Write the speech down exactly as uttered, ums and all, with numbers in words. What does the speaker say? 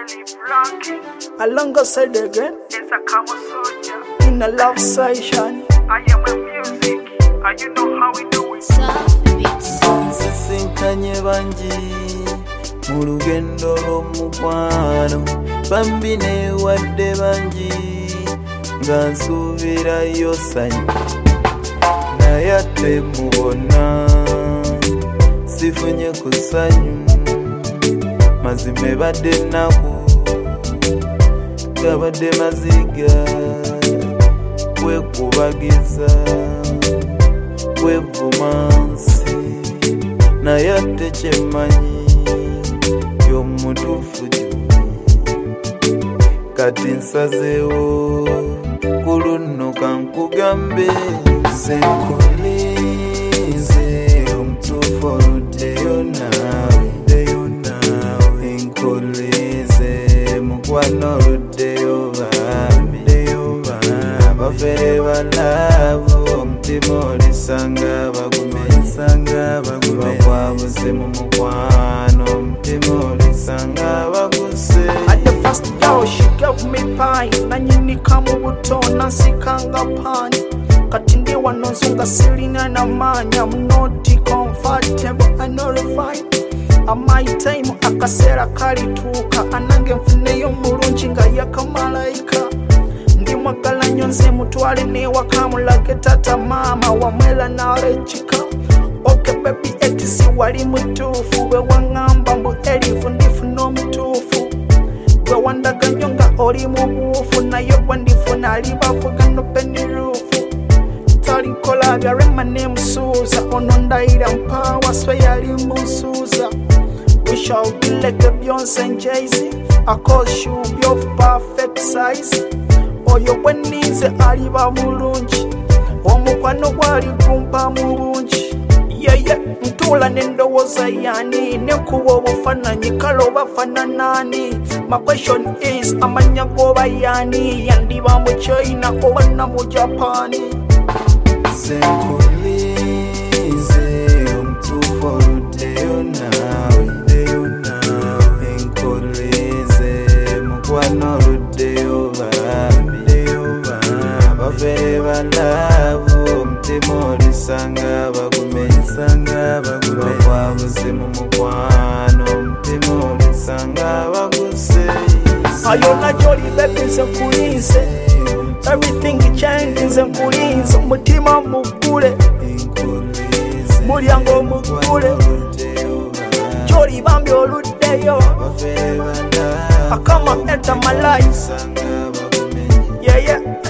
alongside again in a love session. I am a music, and you know how we do it. Nsisinkanye bangi mu lugendo lw'omukwano, bambi neewadde bangi nga nsuubirayo ssanyu, naye ate mubona sifunye ku ssanyu. Mazima ebadde ennaku gabadde maziga, kwekubagiza kwevuma nsi, naye ate kyemmanyi y'omutuufu kati nsazeewo ku luno kankugambe nze nkulize omutuufu oluddeyo naawe, nkulize mukwano oluddeyo bambi, abafere balaavu omutima olisanga bagume, bakwabuze mu mukwano omutima olisanga baguse. At the first girl she gave me pie, nanyinika mu buto nansikanga pani, kati ndi wano nzunga sirina n'amaanyi. I'm not comfortable, I know refined. My time akaseera kalituuka, anange nfuneyo mulungi nga yakamalayika. Ndi mwagala nnyo nze mutwale n'ewaka mulage tata maama wamwera n'alejjika. Okay baby ekisi wali mutuufu, bwe waŋŋamba mbu erifu ndifuna omutuufu, bwe wandaga nnyo nga oli mu buufu, naye bwe ndifuna alibavuga no peniruufu. Talinkola bya rema n'emusuuza, ono ndayira mpaawa swe yali munsuuza. We shall be like a Beyonce and Jay-Z, I call you be of perfect size. Oyo bwenize aliba mulungi, omukwano gwali gumpa mulungi. Yeye ntula n'endowooza yani, nekuba obufaananyi kale obafaananani. My question is amanya goba yani, yandiba mu China oba na mu Japani. Nkulize omutuufu oluddeyo naawe, nkulize mukwano oluddeyo bambi, abafere balaavu omutima olisanga bagume, bakwabuze mu mukwano omutima olisanga baguse. Ayona joli baby nze nkulize, everything change nze nkulize, omutima mugule, mulyango mugule, joli bambi oluddeyo. I come and enter my life, yeah yeah.